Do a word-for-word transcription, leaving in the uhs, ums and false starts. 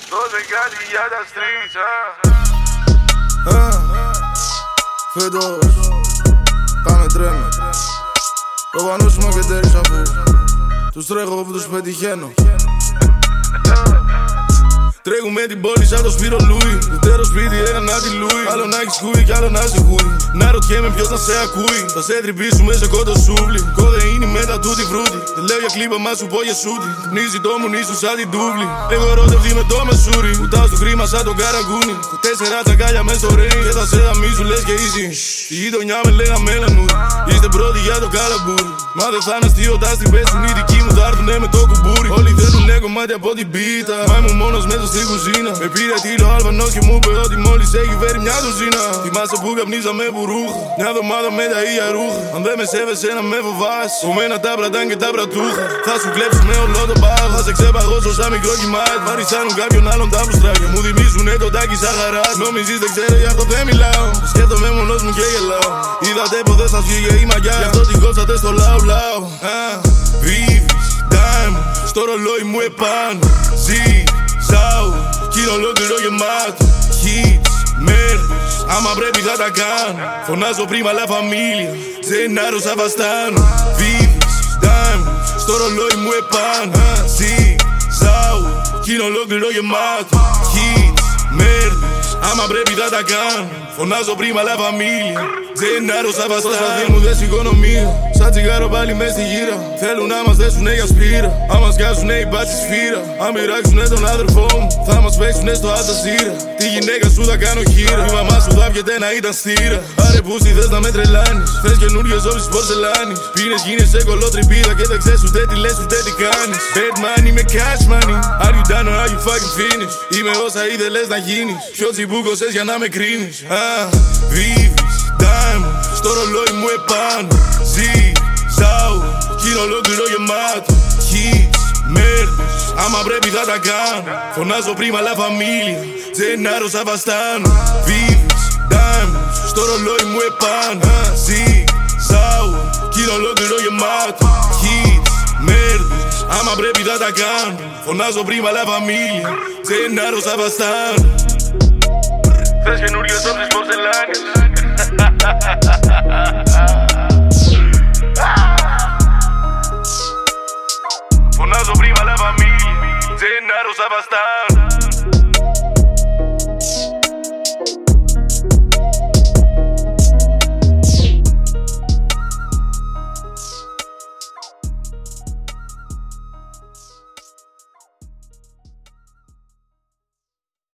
Δώσε κάτι για τα streets, α. Φέτος πάμε τρένο. Ο Βανούς μου κεντέρης αφού τους τρέχω που τους πετυχαίνω. Τρέχουμε την πόλη σαν το Σπύρο Λούι. Δεύτερο σπίτι έκανα τη Λούι. Άλλο να έχεις χούι κι άλλο να σε χούι. Να ρωτιέμαι ποιος να σε ακούει. Θα σε τρυπήσουμε σε κόντο σούβλι. Κοδεΐνη με τα τούτη φρούτη. Δεν λέω για κλίπα μα σου πω για σούτι. Πνίζει το μου νήσου σαν την τούβλη. Εγώ ρώτευτη με το μεσούρι. Κουτάω στο χρήμα σαν τον καραγκούνι. Τέσσερα τσακάλια μες στο ρέι. Και θα σε αμίζου λες και easy. Στη γειτονιά με λέγα μέλανούρι. Είστε πρώτοι για το καλαμπούρι. Μα δεν θα είναι αστείο τα στην πέσουν οι δικοί μου. Θα έρθουνε με το κουμπούρι. Όλοι θέλουνε κομμάτι από την πίτα. Μα ήμουν μόνος μέσα στην κουζίνα. Με πήρε τίλο Αλβανός και μου είπε ότι μόλις έχει φέρει μια τουζίνα. Θυμάσαι που καπνίζαμε μπουρούχα. Μια εβδομάδα με τα ίδια ρούχα. Αν δεν με σέβεσαι να με φοβάσαι. Κομμένα τα πρατάν και τα πρατούχα. Θα σου κλέψω με όλο το πάγο. Θα σε ξεπαγώσω σαν μικρό κυμάτ. Βαρισάνουν κάποιον άλλον τα μπουστράκια. Μου θυμίζουνε το τάκι σαν χαράς. Νομίζεις δεν ξέρω γι' αυτό δεν μιλάω. Σκέφτομαι μόνος μου και γελάω. Είδατε ποτέ σας βγήκε η μαγιά. Γι' αυτό την κόψατε στο λαου λαου. Βίβεις, diamond, στο ρολόι μου επάνω. Ζή, ζάου, κι είναι ολόκληρο γεμάτο. Hits, μέρδες, άμα πρέπει θα τα κάνω. Φωνάζω πρίμα la familia, Τζενάρο Σαβαστάνο. Βίβεις, diamond, στο ρολόι μου επάνω. Ζή, ζάου, κι είναι ολόκληρο γεμάτο. Hits, μέρδες, άμα πρέπει θα τα κάνω. Φωνάζω πρίμα la familia, Τζενάρο Σαβαστάνο. Στα δει μου δες οικονομία, σαν τσιγάρο πάλι μες στη γύρα. Θέλουν να μας δέσουνε για σπήρα. Άμα σκάσουνε οι μπάτσοι σφύρα. Αν πειράξουνε τον άδερφό μου, θα μας παίξουνε στο Αλτζαζίρα. Τη γυναίκα σου θα κάνω χείρα. Η μαμά σου θα βγεται να ήταν στήρα. Άρε πούστη θες να με τρελάνεις. Θες καινούριες όψεις πορσελάνης. Πίνες γίνεσαι κολότρυπίδα και δεν ξέρεις ούτε τι λες ούτε τι κάνεις. Bad money με cash money. Are you done or are you fucking finished? Είμαι όσα ήθελες να γίνεις. Ποιο τσιμπούκοσες για να με κρίνεις. Βίβεις, diamond, στο ρολόι μου επάνω. Ζή, ζάου, κι είναι ολόκληρο γεμάτο. Hits, μέρδες, άμα πρέπει θα τα κάνω. Φωνάζω πρίμα la familia, Τζενάρο Σαβαστάνο. Βίβεις, diamond, στο ρολόι μου επάνω. Ζή, ζάου, κι είναι ολόκληρο γεμάτο. Hits, μέρδες, άμα πρέπει θα τα κάνω. Φωνάζω πρίμα la familia, Τζενάρο Σαβαστάνο. Θες καινούριες όψεις πορσελάνης. Φωνάζω πρίμα la familia, Τζενάρο Σαβαστάνο.